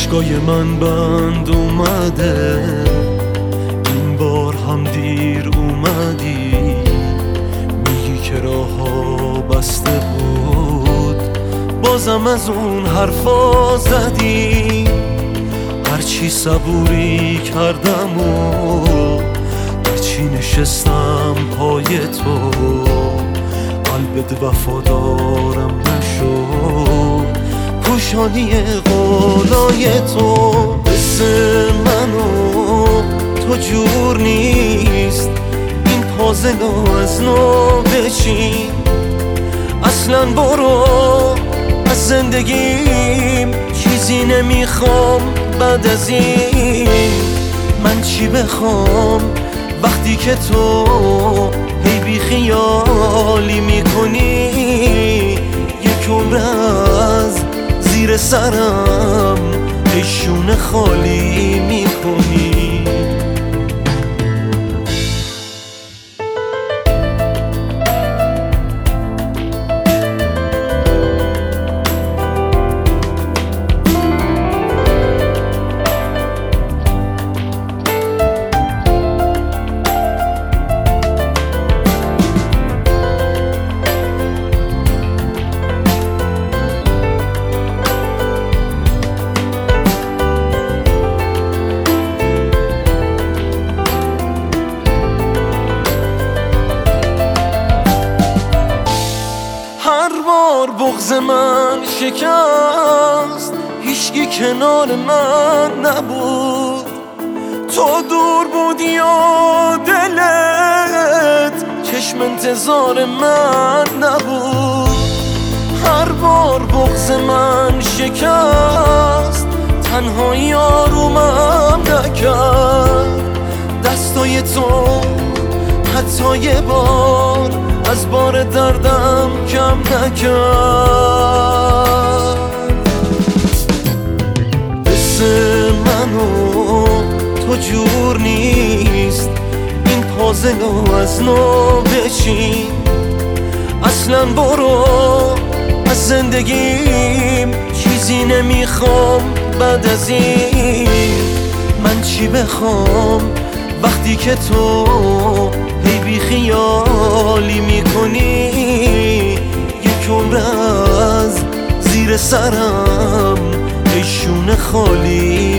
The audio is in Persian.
چشمای من بند اومده، این بار هم دیر اومدی. میگی که راه‌ها بسته بود، بازم از اون حرفا زدی. هرچی صبوری کردم و هرچی نشستم پای تو، قلبت وفادارم نشد پوشانی قولای تو. مثل منو تو جور نیست، این پازلو از نو بچین. اصلا برو از زندگیم، چیزی نمیخوام بعد از این. من چی بخوام وقتی که تو هی بی خیالی میکنی؟ یک عمر از زیر سرم ای شونه خالی میکنی. هر بار بغض من شکست، هیچکی کنار من نبود. تو دور بودی و دلت چشم انتظار من نبود. هر بار بغض من شکست، تنهایی آرومم نکرد. دستای تو حتی یه بار از بار دردم کم نکرد. مثل منو تو جور نیست، این پازلو از نو بچین. اصلا برو از زندگیم، چیزی نمیخوام بعد از این. من چی بخوام وقتی که تو هی بی خیالی میکنی؟ یک عمر از زیر سرم ای شونه خالی